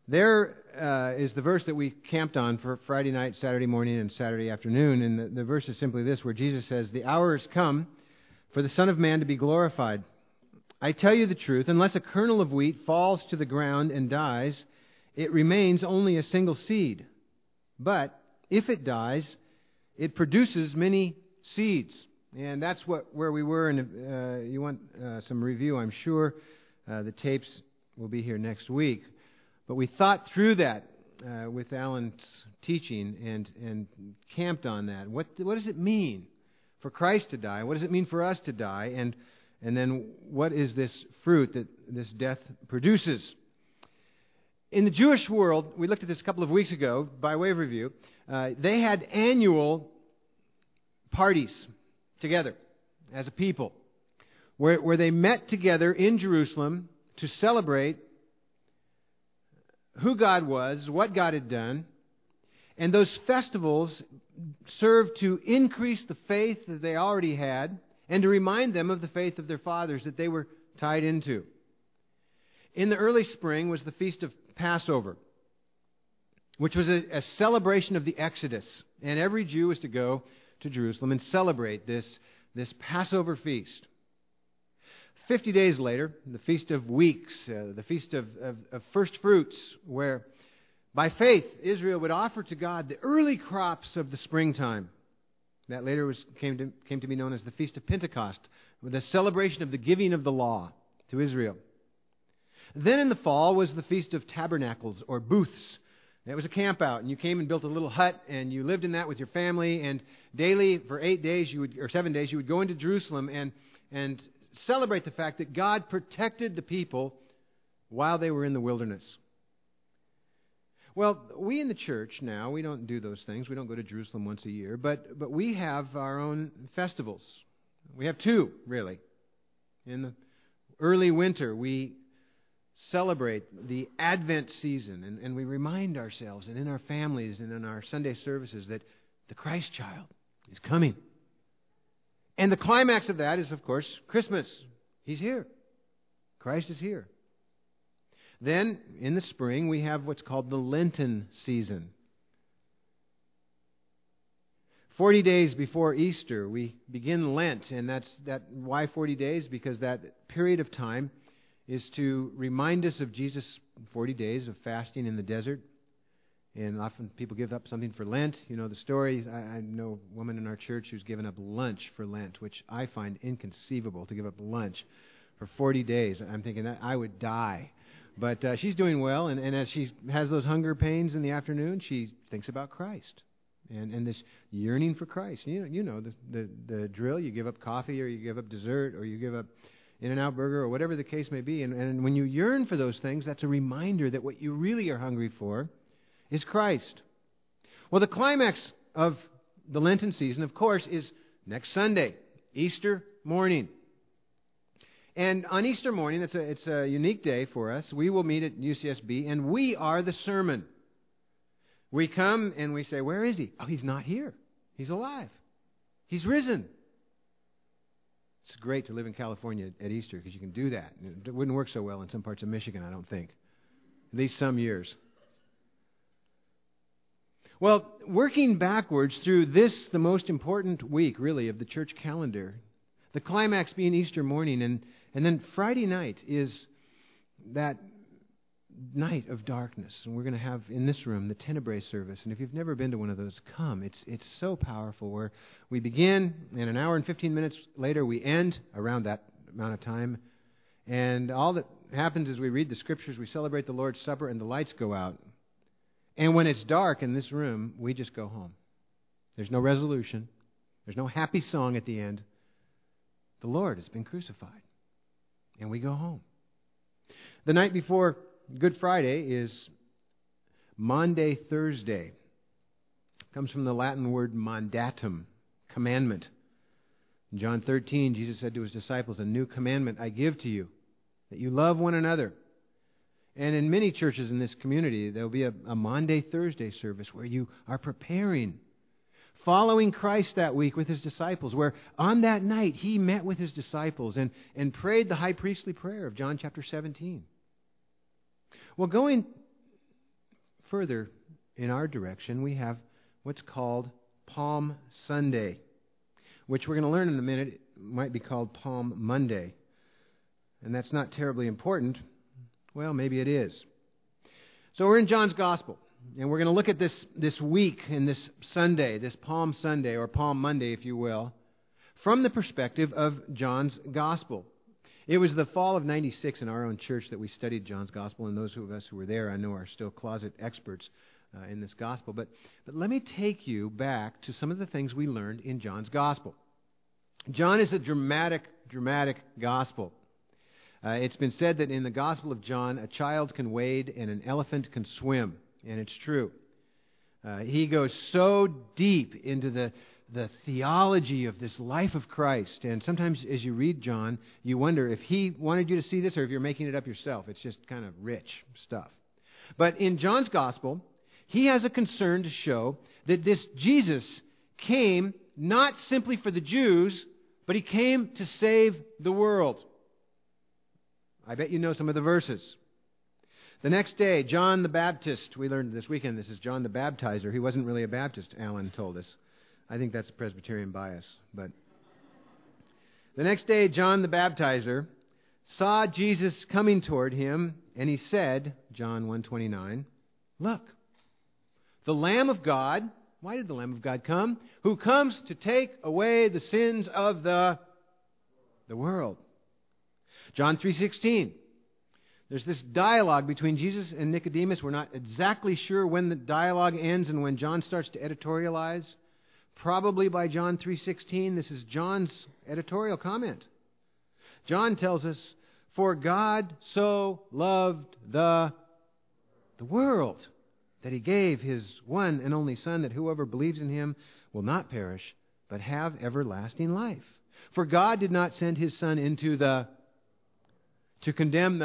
There is the verse that we camped on for Friday night, Saturday morning, and Saturday afternoon. And the verse is simply this, where Jesus says, "The hour has come for the Son of Man to be glorified. I tell you the truth, unless a kernel of wheat falls to the ground and dies, it remains only a single seed. But if it dies, it produces many seeds." And that's where we were. And you want some review, I'm sure. The tapes will be here next week. But we thought through that with Alan's teaching and camped on that. What does it mean for Christ to die? What does it mean for us to die? And then what is this fruit that this death produces? In the Jewish world, we looked at this a couple of weeks ago by way of review. They had annual parties together as a people where they met together in Jerusalem to celebrate who God was, what God had done. And those festivals served to increase the faith that they already had and to remind them of the faith of their fathers that they were tied into. In the early spring was the Feast of Passover, which was a celebration of the Exodus. And every Jew was to go to Jerusalem and celebrate this Passover feast. 50 days later, the Feast of Weeks, the Feast of First Fruits, where by faith Israel would offer to God the early crops of the springtime. That later came to be known as the Feast of Pentecost, with the celebration of the giving of the law to Israel. Then in the fall was the Feast of Tabernacles, or Booths. It was a camp out, and you came and built a little hut, and you lived in that with your family, and daily for 7 days, you would go into Jerusalem and celebrate the fact that God protected the people while they were in the wilderness. Well, we in the church now, we don't do those things. We don't go to Jerusalem once a year, but we have our own festivals. We have two, really. In the early winter, we celebrate the Advent season, and we remind ourselves and in our families and in our Sunday services that the Christ child is coming. And the climax of that is, of course, Christmas. He's here. Christ is here. Then, in the spring, we have what's called the Lenten season. 40 days before Easter, we begin Lent, and why 40 days? Because that period of time is to remind us of Jesus' 40 days of fasting in the desert. And often people give up something for Lent. You know the story. I know a woman in our church who's given up lunch for Lent, which I find inconceivable, to give up lunch for 40 days. I'm thinking that I would die. But she's doing well, and as she has those hunger pains in the afternoon, she thinks about Christ and this yearning for Christ. You know the drill. You give up coffee, or you give up dessert, or you give up In-N-Out Burger, or whatever the case may be. And when you yearn for those things, that's a reminder that what you really are hungry for is Christ. Well, the climax of the Lenten season, of course, is next Sunday, Easter morning. And on Easter morning, it's a unique day for us. We will meet at UCSB, and we are the sermon. We come and we say, "Where is he?" "Oh, he's not here. He's alive. He's risen." It's great to live in California at Easter because you can do that. It wouldn't work so well in some parts of Michigan, I don't think. At least some years. Well, working backwards through this, the most important week, really, of the church calendar, the climax being Easter morning, and then Friday night is that night of darkness. And we're going to have in this room the Tenebrae service. And if you've never been to one of those, come. It's so powerful, where we begin, and an hour and 15 minutes later we end around that amount of time. And all that happens is we read the Scriptures, we celebrate the Lord's Supper, and the lights go out. And when it's dark in this room, we just go home. There's no resolution. There's no happy song at the end. The Lord has been crucified. And we go home. The night before Good Friday is Maundy Thursday. It comes from the Latin word mandatum, commandment. In John 13, Jesus said to his disciples, "A new commandment I give to you, that you love one another." And in many churches in this community, there will be a Maundy Thursday service where you are preparing, following Christ that week with his disciples, where on that night he met with his disciples and prayed the high priestly prayer of John chapter 17. Well, going further in our direction, we have what's called Palm Sunday, which we're going to learn in a minute might be called Palm Monday. And that's not terribly important. Well, maybe it is. So we're in John's Gospel, and we're going to look at this week and this Sunday, this Palm Sunday, or Palm Monday, if you will, from the perspective of John's Gospel. It was the fall of 96 in our own church that we studied John's Gospel, and those of us who were there, I know, are still closet experts in this Gospel. But let me take you back to some of the things we learned in John's Gospel. John is a dramatic Gospel. It's been said that in the Gospel of John, a child can wade and an elephant can swim, and it's true. He goes so deep into the theology of this life of Christ. And sometimes as you read John, you wonder if he wanted you to see this or if you're making it up yourself. It's just kind of rich stuff. But in John's Gospel, he has a concern to show that this Jesus came not simply for the Jews, but he came to save the world. I bet you know some of the verses. The next day, John the Baptist, we learned this weekend, this is John the Baptizer. He wasn't really a Baptist, Alan told us. I think that's a Presbyterian bias. But the next day, John the Baptizer saw Jesus coming toward him, and he said, John 1:29, "Look, the Lamb of God." Why did the Lamb of God come? "Who comes to take away the sins of the world." John 3:16. There's this dialogue between Jesus and Nicodemus. We're not exactly sure when the dialogue ends and when John starts to editorialize. Probably by John 3:16. This is John's editorial comment. John tells us, "For God so loved the world that he gave his one and only Son, that whoever believes in him will not perish, but have everlasting life. For God did not send his Son into to condemn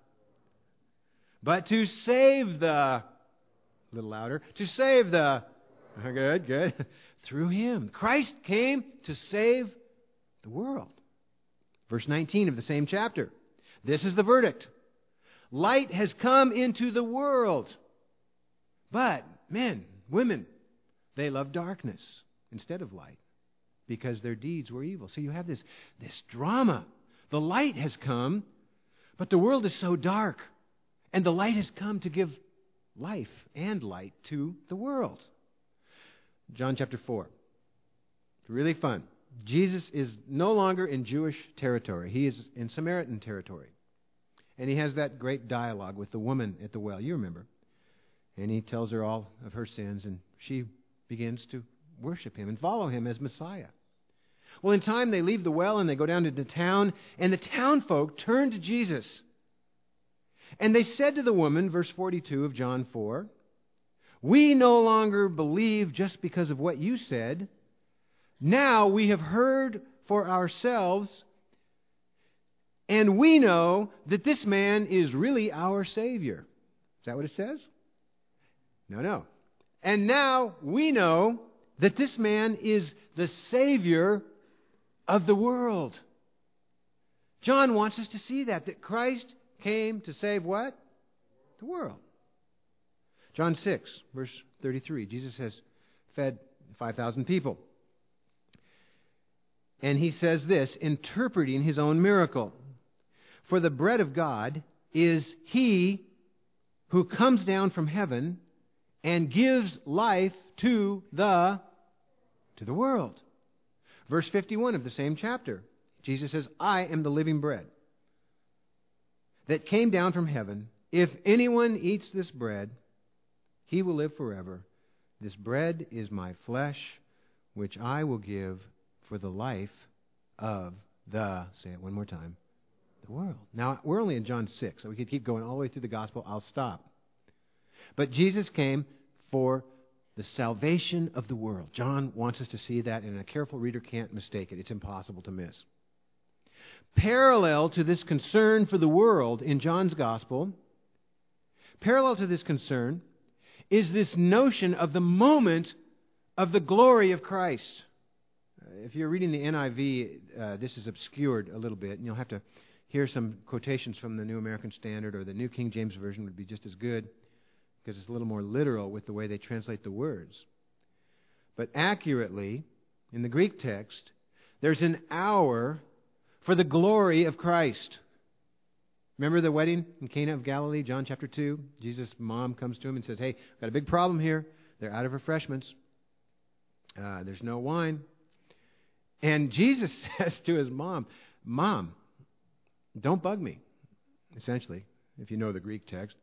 but to save a little louder, to save good, through him." Christ came to save the world. Verse 19 of the same chapter. This is the verdict. "Light has come into the world, but men, women, they love darkness instead of light, because their deeds were evil." So you have this drama. The light has come, but the world is so dark, and the light has come to give life and light to the world. John chapter 4. It's really fun. Jesus is no longer in Jewish territory. He is in Samaritan territory. And he has that great dialogue with the woman at the well. You remember. And he tells her all of her sins, and she begins to worship him and follow him as Messiah. Well, in time, they leave the well and they go down into town, and the town folk turn to Jesus. And they said to the woman, verse 42 of John 4, "We no longer believe just because of what you said. Now we have heard for ourselves, and we know that this man is really our Savior." Is that what it says? No. "And now we know that this man is the Savior of the world." John wants us to see that Christ came to save what? The world. John 6, verse 33. Jesus has fed 5,000 people. And he says this, interpreting his own miracle. "For the bread of God is he who comes down from heaven and gives life to the world." Verse 51 of the same chapter. Jesus says, "I am the living bread that came down from heaven. If anyone eats this bread, he will live forever. This bread is my flesh, which I will give for the life of say it one more time, the world." Now, we're only in John 6, so we could keep going all the way through the gospel. I'll stop. But Jesus came for the salvation of the world. John wants us to see that, and a careful reader can't mistake it. It's impossible to miss. Parallel to this concern for the world in John's gospel, parallel to this concern, is this notion of the moment of the glory of Christ. If you're reading the NIV, this is obscured a little bit, and you'll have to hear some quotations from the New American Standard, or the New King James Version would be just as good. because it's a little more literal with the way they translate the words. But accurately, in the Greek text, there's an hour for the glory of Christ. Remember the wedding in Cana of Galilee, John chapter 2? Jesus' mom comes to him and says, hey, I've got a big problem here. They're out of refreshments. There's no wine. And Jesus says to his mom, Mom, don't bug me, essentially, if you know the Greek text.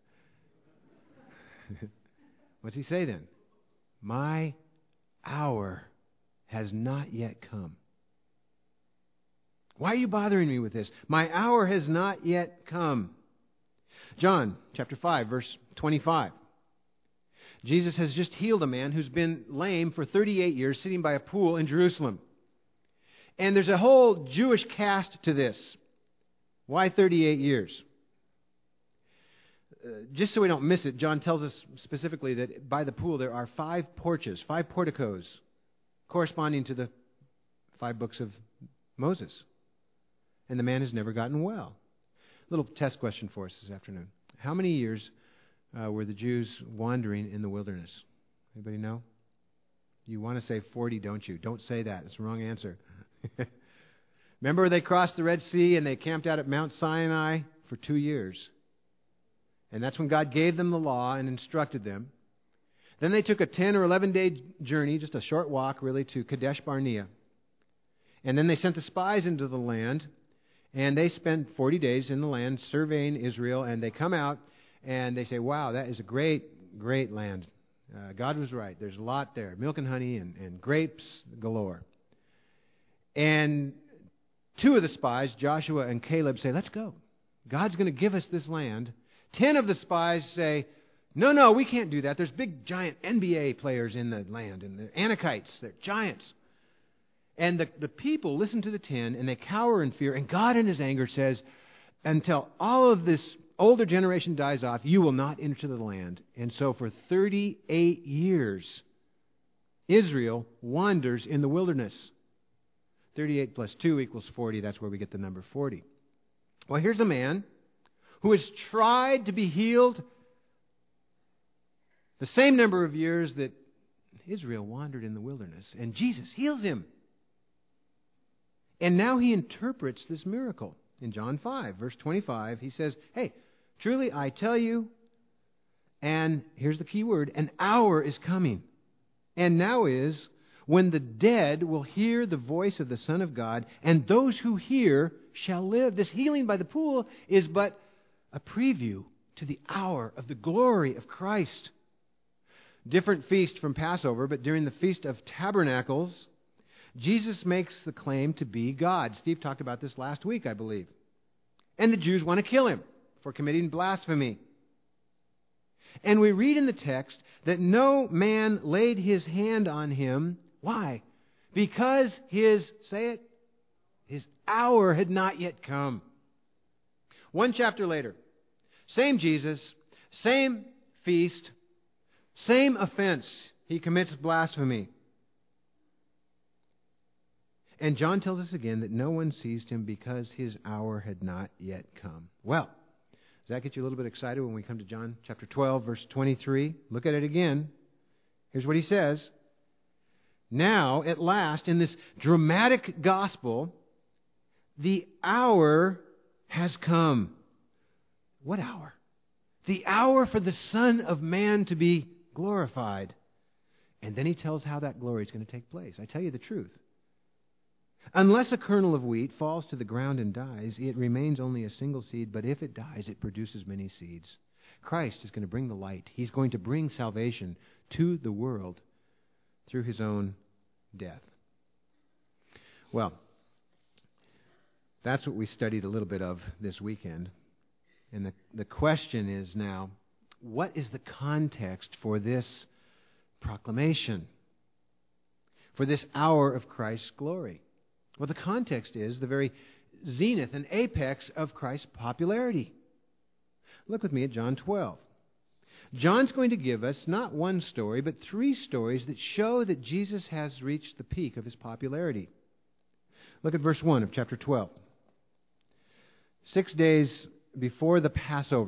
What's he say then? My hour has not yet come. Why are you bothering me with this? My hour has not yet come. John chapter 5, verse 25. Jesus has just healed a man who's been lame for 38 years, sitting by a pool in Jerusalem. And there's a whole Jewish cast to this. Why 38 years? Just so we don't miss it, John tells us specifically that by the pool there are 5 porches, 5 porticos, corresponding to the 5 books of Moses. And the man has never gotten well. Little test question for us this afternoon. How many years were the Jews wandering in the wilderness? Anybody know? You want to say 40, don't you? Don't say that. It's the wrong answer. Remember they crossed the Red Sea and they camped out at Mount Sinai for 2 years. And that's when God gave them the law and instructed them. Then they took a 10 or 11-day journey, just a short walk really, to Kadesh Barnea. And then they sent the spies into the land. And they spent 40 days in the land surveying Israel, and they come out and they say, wow, that is a great, great land. God was right. There's a lot there, milk and honey and grapes galore. And 2 of the spies, Joshua and Caleb, say, let's go. God's going to give us this land. 10 of the spies say, no, we can't do that. There's big, giant NBA players in the land, and the Anakites, they're giants. And the people listen to the 10, and they cower in fear. And God in His anger says, until all of this older generation dies off, you will not enter the land. And so for 38 years, Israel wanders in the wilderness. 38 plus 2 equals 40. That's where we get the number 40. Well, here's a man who has tried to be healed the same number of years that Israel wandered in the wilderness. And Jesus heals him. And now he interprets this miracle. In John 5, verse 25, he says, hey, truly I tell you, and here's the key word, an hour is coming, and now is, when the dead will hear the voice of the Son of God, and those who hear shall live. This healing by the pool is but a preview to the hour of the glory of Christ. Different feast from Passover, but during the Feast of Tabernacles, Jesus makes the claim to be God. Steve talked about this last week, I believe. And the Jews want to kill him for committing blasphemy. And we read in the text that no man laid his hand on him. Why? Because his hour had not yet come. 1 chapter later, same Jesus, same feast, same offense. He commits blasphemy. And John tells us again that no one seized him because his hour had not yet come. Well, does that get you a little bit excited when we come to John chapter 12, verse 23? Look at it again. Here's what he says. Now, at last, in this dramatic gospel, the hour has come. What hour? The hour for the Son of Man to be glorified. And then he tells how that glory is going to take place. I tell you the truth. Unless a kernel of wheat falls to the ground and dies, it remains only a single seed, but if it dies, it produces many seeds. Christ is going to bring the light. He's going to bring salvation to the world through His own death. Well, that's what we studied a little bit of this weekend. And the question is now, what is the context for this proclamation? For this hour of Christ's glory? Well, the context is the very zenith and apex of Christ's popularity. Look with me at John 12. John's going to give us not one story, but 3 stories that show that Jesus has reached the peak of His popularity. Look at verse 1 of chapter 12. 6 days before the Passover,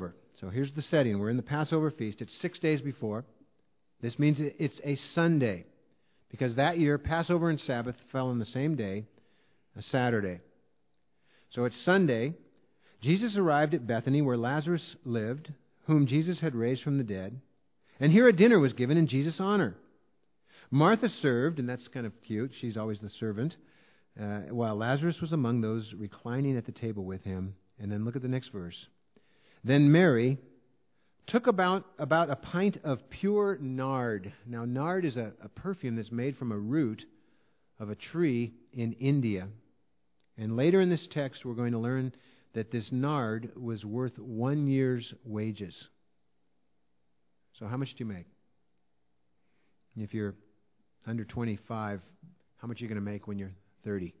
So here's the setting. We're in the Passover feast. It's 6 days before. This means it's a Sunday, because that year Passover and Sabbath fell on the same day, a Saturday. So it's Sunday. Jesus arrived at Bethany, where Lazarus lived, whom Jesus had raised from the dead. And here a dinner was given in Jesus' honor. Martha served, and that's kind of cute. She's always the servant, while Lazarus was among those reclining at the table with him. And then look at the next verse. Then Mary took about a pint of pure nard. Now, nard is a perfume that's made from a root of a tree in India. And later in this text, we're going to learn that this nard was worth 1 year's wages. So how much do you make? If you're under 25, how much are you going to make when you're 30?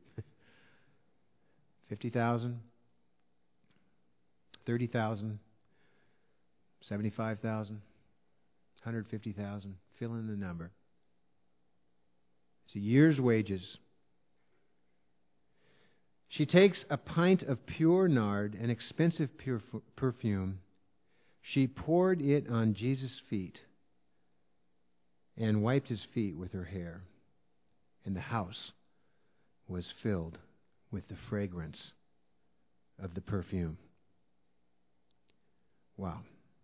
50,000? 30,000? 75,000? 150,000? Fill in the number. It's a year's wages. She takes a pint of pure nard, an expensive pure perfume. She poured it on Jesus' feet and wiped his feet with her hair. And the house was filled with the fragrance of the perfume. Wow.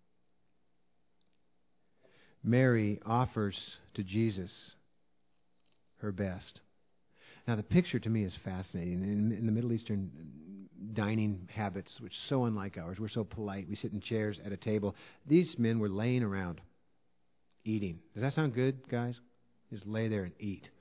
Mary offers to Jesus her best. Now, the picture to me is fascinating. In the Middle Eastern dining habits, which are so unlike ours, we're so polite. We sit in chairs at a table. These men were laying around, eating. Does that sound good, guys? Just lay there and eat.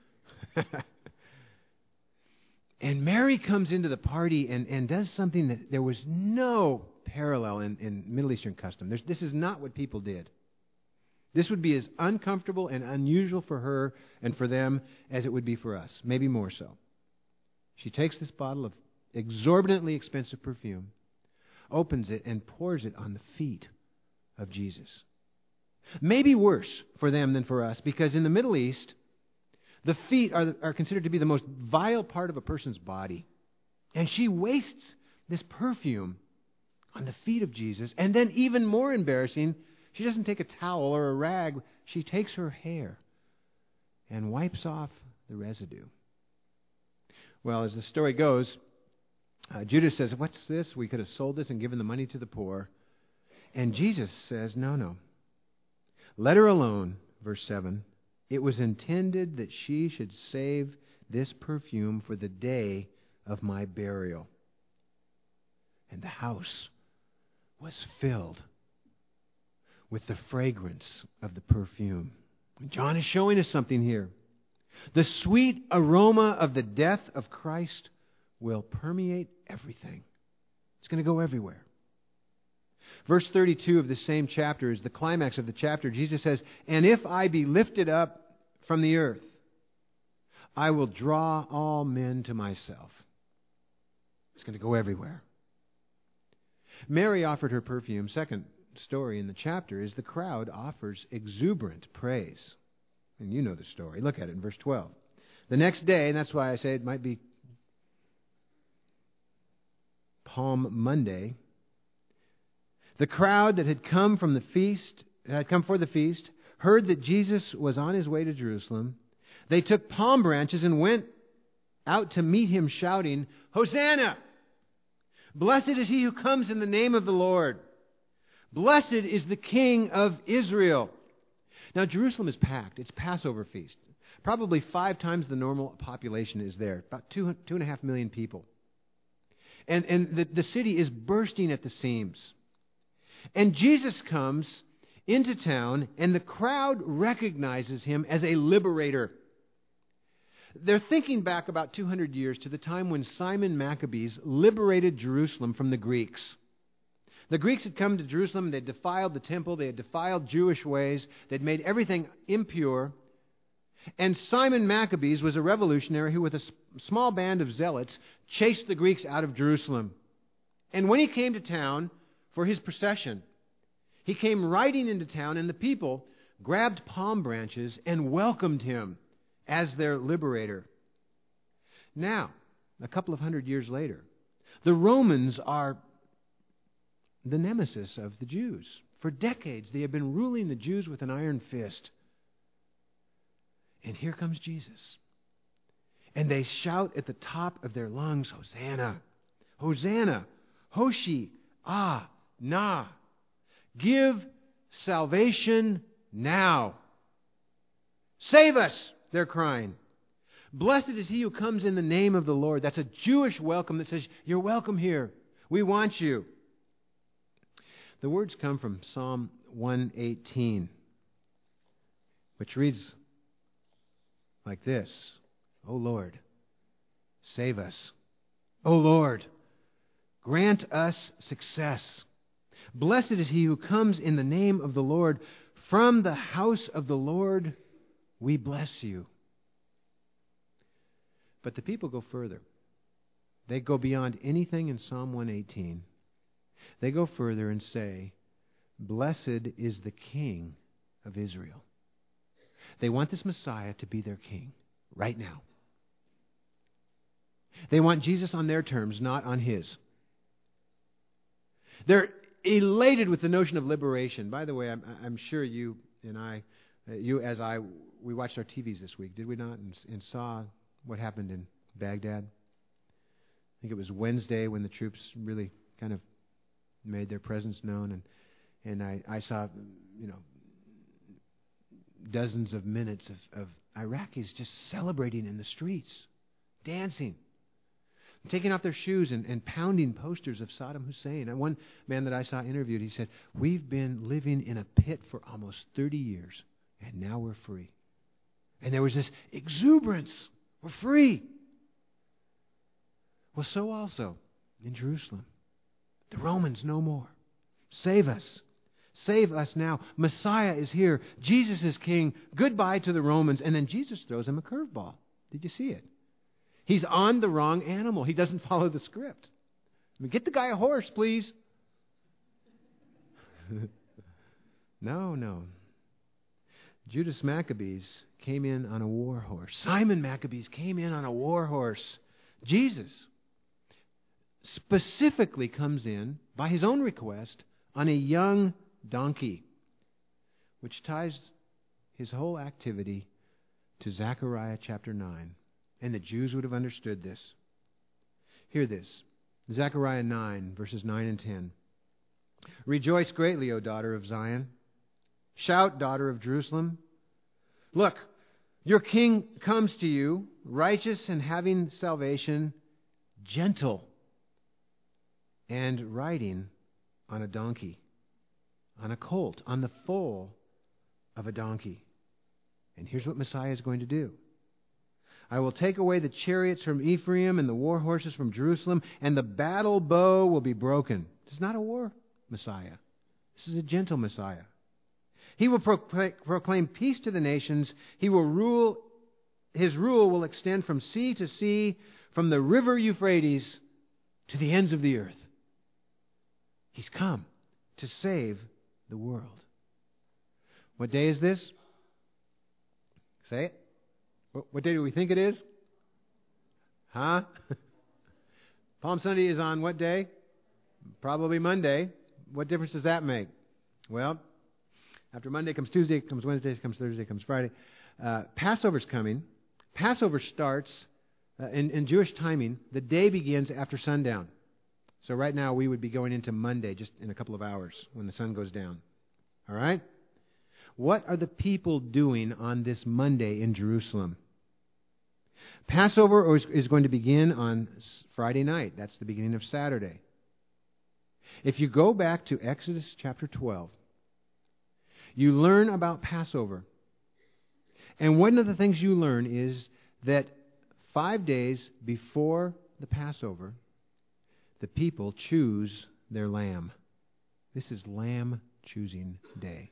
And Mary comes into the party and does something that there was no parallel in Middle Eastern custom. This is not what people did. This would be as uncomfortable and unusual for her and for them as it would be for us, maybe more so. She takes this bottle of exorbitantly expensive perfume, opens it, and pours it on the feet of Jesus. Maybe worse for them than for us, because in the Middle East, the feet are considered to be the most vile part of a person's body. And she wastes this perfume on the feet of Jesus, and then even more embarrassing, she doesn't take a towel or a rag. She takes her hair and wipes off the residue. Well, as the story goes, Judas says, "What's this? We could have sold this and given the money to the poor." And Jesus says, no. Let her alone, verse 7. It was intended that she should save this perfume for the day of my burial. And the house was filled with the fragrance of the perfume. John is showing us something here. The sweet aroma of the death of Christ will permeate everything. It's going to go everywhere. Verse 32 of the same chapter is the climax of the chapter. Jesus says, "And if I be lifted up from the earth, I will draw all men to myself." It's going to go everywhere. Mary offered her perfume. Second story in the chapter is the crowd offers exuberant praise. And you know the story. Look at it in verse 12. The next day, and that's why I say it might be Palm Monday, the crowd that had come for the feast, heard that Jesus was on his way to Jerusalem. They took palm branches and went out to meet him, shouting, "Hosanna! Blessed is he who comes in the name of the Lord. Blessed is the King of Israel." Now, Jerusalem is packed. It's Passover feast. Probably 5 times the normal population is there. About 2.5 million people. And the city is bursting at the seams. And Jesus comes into town, and the crowd recognizes him as a liberator. They're thinking back about 200 years to the time when Simon Maccabees liberated Jerusalem from the Greeks. The Greeks had come to Jerusalem, they had defiled the temple, they had defiled Jewish ways, they'd made everything impure. And Simon Maccabees was a revolutionary who, with a small band of zealots, chased the Greeks out of Jerusalem. And when he came to town for his procession, he came riding into town, and the people grabbed palm branches and welcomed him as their liberator. Now, a couple of hundred years later, the Romans are the nemesis of the Jews. For decades, they have been ruling the Jews with an iron fist. And here comes Jesus. And they shout at the top of their lungs, Hosanna! Hosanna! Hoshi! Ah! Na! Give salvation now! Save us! They're crying. Blessed is he who comes in the name of the Lord. That's a Jewish welcome that says, you're welcome here. We want you. The words come from Psalm 118, which reads like this: O Lord, save us. O Lord, grant us success. Blessed is he who comes in the name of the Lord. From the house of the Lord we bless you. But the people go further. They go beyond anything in Psalm 118. They go further and say, blessed is the King of Israel. They want this Messiah to be their king right now. They want Jesus on their terms, not on his. They're elated with the notion of liberation. By the way, I'm sure you and I, we watched our TVs this week, did we not? And saw what happened in Baghdad. I think it was Wednesday when the troops really kind of made their presence known, and I saw, dozens of minutes of Iraqis just celebrating in the streets, dancing, taking off their shoes and pounding posters of Saddam Hussein. And one man that I saw interviewed, he said, we've been living in a pit for almost 30 years, and now we're free. And there was this exuberance. We're free. Well, so also in Jerusalem. The Romans no more. Save us. Save us now. Messiah is here. Jesus is king. Goodbye to the Romans. And then Jesus throws him a curveball. Did you see it? He's on the wrong animal. He doesn't follow the script. Get the guy a horse, please. No. Judas Maccabees came in on a war horse. Simon Maccabees came in on a war horse. Jesus specifically comes in, by his own request, on a young donkey, which ties his whole activity to Zechariah chapter 9. And the Jews would have understood this. Hear this. Zechariah 9, verses 9 and 10. Rejoice greatly, O daughter of Zion. Shout, daughter of Jerusalem. Look, your king comes to you, righteous and having salvation, gentle, and riding on a donkey, on a colt, on the foal of a donkey. And here's what Messiah is going to do. I will take away the chariots from Ephraim and the war horses from Jerusalem, and the battle bow will be broken. This is not a war Messiah. This is a gentle Messiah. He will proclaim peace to the nations. He will rule. His rule will extend from sea to sea, from the river Euphrates to the ends of the earth. He's come to save the world. What day is this? Say it. What day do we think it is? Huh? Palm Sunday is on what day? Probably Monday. What difference does that make? Well, after Monday comes Tuesday, comes Wednesday, comes Thursday, comes Friday. Passover's coming. Passover starts, in Jewish timing, the day begins after sundown. So right now we would be going into Monday just in a couple of hours when the sun goes down. All right? What are the people doing on this Monday in Jerusalem? Passover is going to begin on Friday night. That's the beginning of Saturday. If you go back to Exodus chapter 12, you learn about Passover. And one of the things you learn is that 5 days before the Passover, the people choose their lamb. This is Lamb Choosing Day.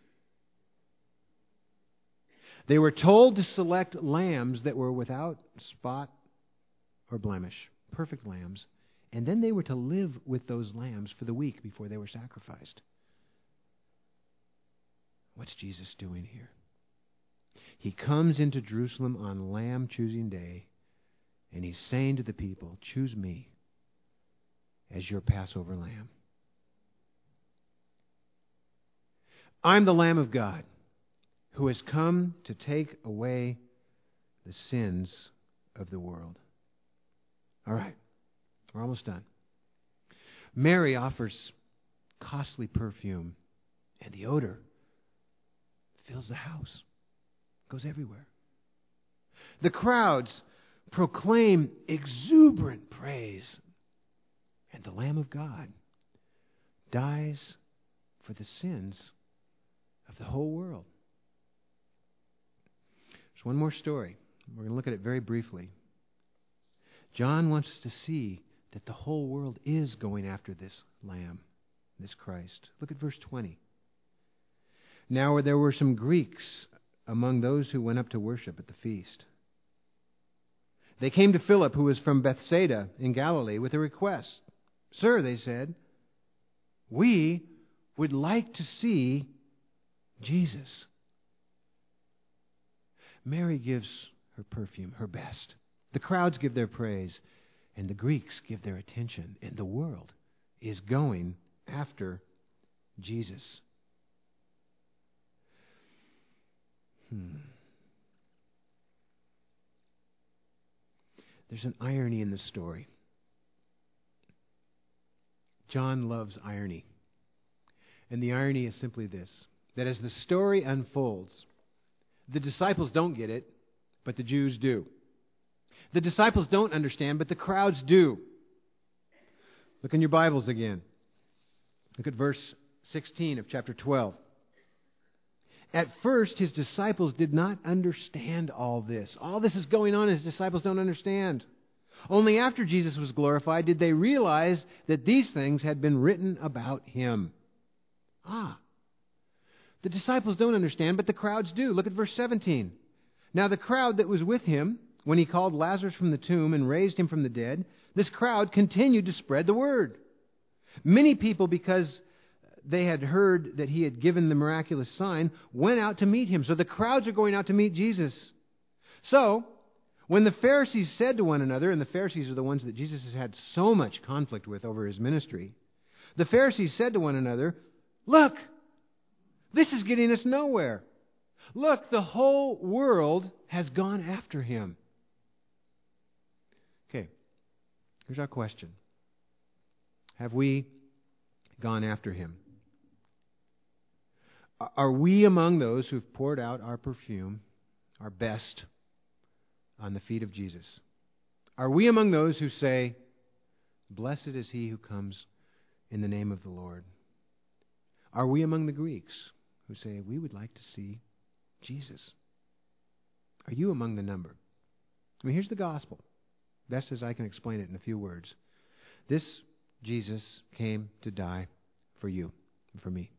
They were told to select lambs that were without spot or blemish, perfect lambs, and then they were to live with those lambs for the week before they were sacrificed. What's Jesus doing here? He comes into Jerusalem on Lamb Choosing Day, and he's saying to the people, choose me as your Passover lamb. I'm the Lamb of God who has come to take away the sins of the world. All right, we're almost done. Mary offers costly perfume, and the odor fills the house, goes everywhere. The crowds proclaim exuberant praise, and the Lamb of God dies for the sins of the whole world. There's one more story. We're going to look at it very briefly. John wants us to see that the whole world is going after this Lamb, this Christ. Look at verse 20. Now there were some Greeks among those who went up to worship at the feast. They came to Philip, who was from Bethsaida in Galilee, with a request. Sir, they said, we would like to see Jesus. Mary gives her perfume, her best. The crowds give their praise, and the Greeks give their attention, and the world is going after Jesus. There's an irony in the story. John loves irony. And the irony is simply this, that as the story unfolds, the disciples don't get it, but the Jews do. The disciples don't understand, but the crowds do. Look in your Bibles again. Look at verse 16 of chapter 12. At first, his disciples did not understand all this. All this is going on, and his disciples don't understand. Only after Jesus was glorified did they realize that these things had been written about him. The disciples don't understand, but the crowds do. Look at verse 17. Now the crowd that was with him, when he called Lazarus from the tomb and raised him from the dead, this crowd continued to spread the word. Many people, because they had heard that he had given the miraculous sign, went out to meet him. So the crowds are going out to meet Jesus. So, when the Pharisees said to one another, and the Pharisees are the ones that Jesus has had so much conflict with over his ministry, the Pharisees said to one another, look, this is getting us nowhere. Look, the whole world has gone after him. Okay, here's our question. Have we gone after him? Are we among those who've poured out our perfume, our best, on the feet of Jesus? Are we among those who say, blessed is he who comes in the name of the Lord? Are we among the Greeks who say, we would like to see Jesus? Are you among the number? I mean, here's the gospel, best as I can explain it in a few words. This Jesus came to die for you and for me.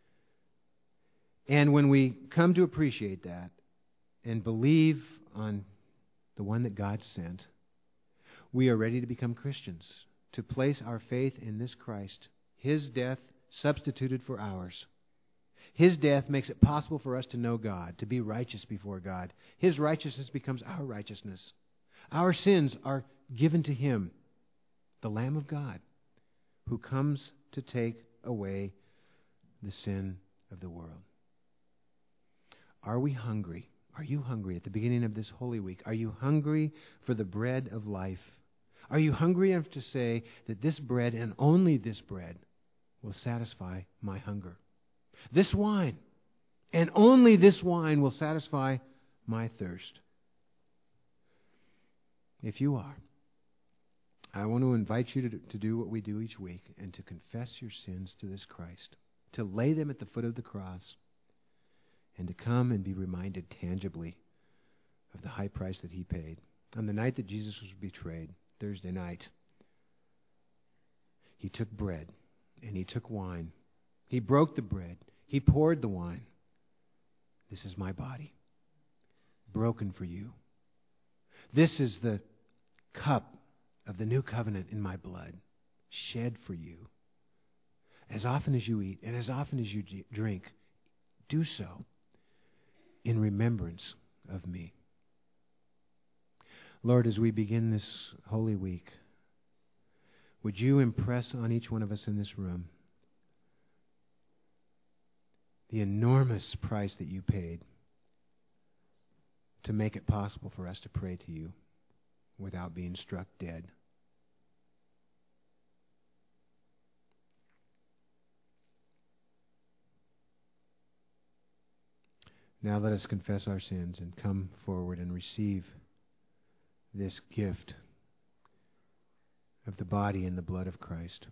And when we come to appreciate that and believe on the one that God sent, we are ready to become Christians, to place our faith in this Christ, his death substituted for ours. His death makes it possible for us to know God, to be righteous before God. His righteousness becomes our righteousness. Our sins are given to him, the Lamb of God, who comes to take away the sin of the world. Are we hungry? Are you hungry at the beginning of this Holy Week? Are you hungry for the bread of life? Are you hungry enough to say that this bread and only this bread will satisfy my hunger? This wine and only this wine will satisfy my thirst. If you are, I want to invite you to do what we do each week and to confess your sins to this Christ, to lay them at the foot of the cross, and to come and be reminded tangibly of the high price that he paid. On the night that Jesus was betrayed, Thursday night, he took bread and he took wine. He broke the bread. He poured the wine. This is my body, broken for you. This is the cup of the new covenant in my blood, shed for you. As often as you eat and as often as you drink, do so in remembrance of me. Lord, as we begin this Holy Week, would you impress on each one of us in this room the enormous price that you paid to make it possible for us to pray to you without being struck dead. Now let us confess our sins and come forward and receive this gift of the body and the blood of Christ.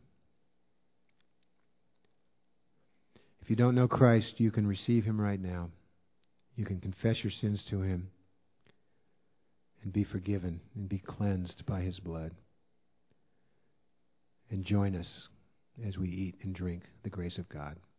If you don't know Christ, you can receive Him right now. You can confess your sins to Him and be forgiven and be cleansed by His blood. And join us as we eat and drink the grace of God.